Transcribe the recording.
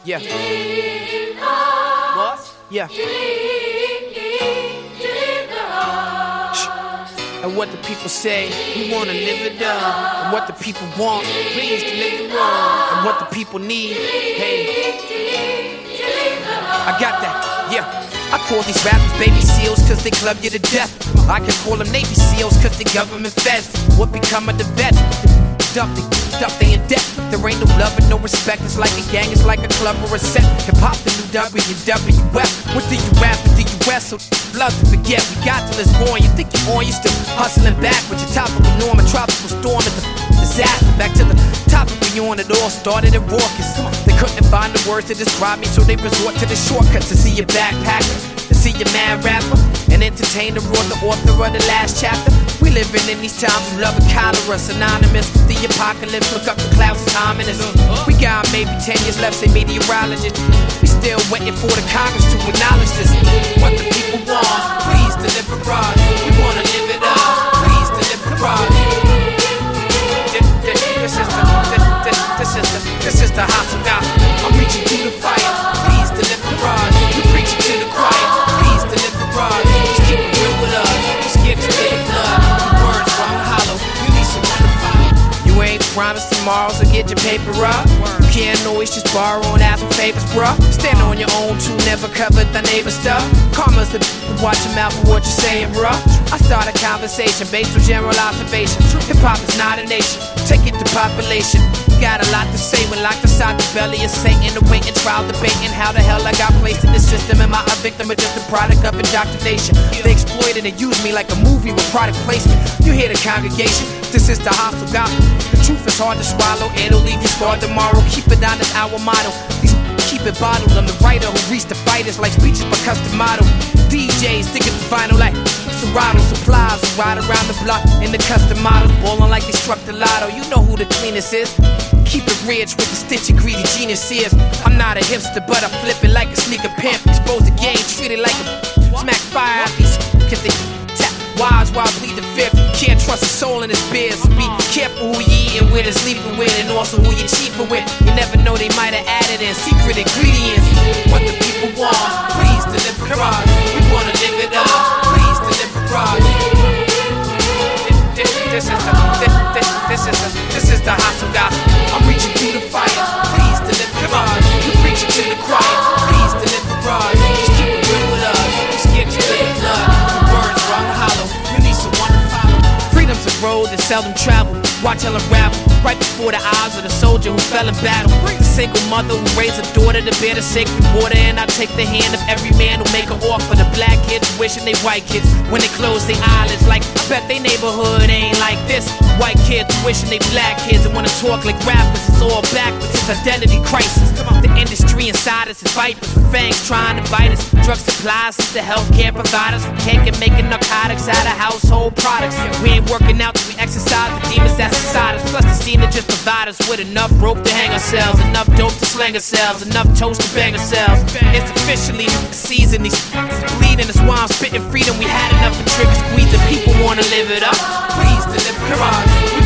Yeah. What? Yeah. And what the people say, we wanna live it up. And what the people want, please deliver on. And what the people need, hey, I got that, yeah. I call these rappers baby seals cause they club you to death. I can call them Navy SEALs cause they government feds. What become of the vets? They in debt. There ain't no love and no respect. It's like a gang, it's like a club or a set. Hip hop the new WWF. What do you rap and do you wrestle? Love to forget, we got till it's gone. You think you're on, you still hustling back with your topical norm. A tropical storm at the disaster. Back to the topic we on, it all started in raucous. They couldn't find the words to describe me, so they resort to the shortcuts to see your backpacker, to see your mad rapper, and entertain the author of the last chapter. We living in these times of love and cholera, synonymous with the apocalypse. Look up the clouds, it's ominous. We got maybe 10 years left, say meteorologists. We still waiting for the Congress to acknowledge this. What the people want, please deliver us. We wanna live it up, please deliver us. This is the hostile gospel. I'm reaching through the fire, please deliver us. We preaching to the choir, please deliver us. Just keep it real with us, just give us big blood. Words run hollow, you need someone to follow. You ain't promised tomorrow, so get your paper up. You can't always just borrow and ask for favors, bruh. Stand on your own too, never cover the neighbor stuff. Karma's the watch your mouth for what you're saying, bruh. I start a conversation based on general observation. Hip-hop is not a nation, take it to population. Got a lot to say when locked inside the belly of Satan. Awaiting trial, debating how the hell I got placed in this system. Am I a victim or just a product of indoctrination? They exploited and used me like a movie with product placement. You hear the congregation, this is the hostile gospel. The truth is hard to swallow, it'll leave you scarred tomorrow. Keep it on, it's our motto. These keep it bottled. I'm the writer who reached the fighters like speeches by custom model. DJs digging the vinyl like Serato supplies who ride around the block in the custom models, ballin' like they struck the lotto. You know who the cleanest is. Keep it rich with the stitchy greedy genius is. I'm not a hipster, but I flip it like a sneaker pimp. Expose the game, treat it like a smack fire out these cause they tap wise while I bleed the fifth. You can't trust a soul in his beard, so be careful who you eating with and sleeping with, and also who you cheaping with. You never know, they might have added in secret ingredients. What the people want, please deliver us. We wanna live it up, please deliver us. This is the hostile gospel. I'm reaching through the fire, please deliver us. You preaching to the choir, please deliver us. Just keep it real with us, just get to the blood. The words run hollow, you need someone to follow. Freedom's a road that seldom traveled. Watch her unravel right before the eyes of the soldier who fell in battle. The single mother who raised a daughter to bear the sacred water. And I take the hand of every man who make an offer. The black kids wishing they white kids when they close their eyelids. Like, I bet they neighborhood ain't like this. White kids wishing they black kids and wanna talk like rappers. It's all backwards, it's identity crisis. The industry inside us is vipers with fangs trying to bite us. Drug supplies is the healthcare providers. We can't get making narcotics out of household products. We ain't working out till we exercise the demons that's inside us. Plus the scene to just provide us with enough rope to hang ourselves, enough dope to slang ourselves, enough toast to bang ourselves. It's officially the season, these bleeding, that's why I'm spitting freedom. We had enough of trigger squeezing, people wanna live it up. Please deliver us.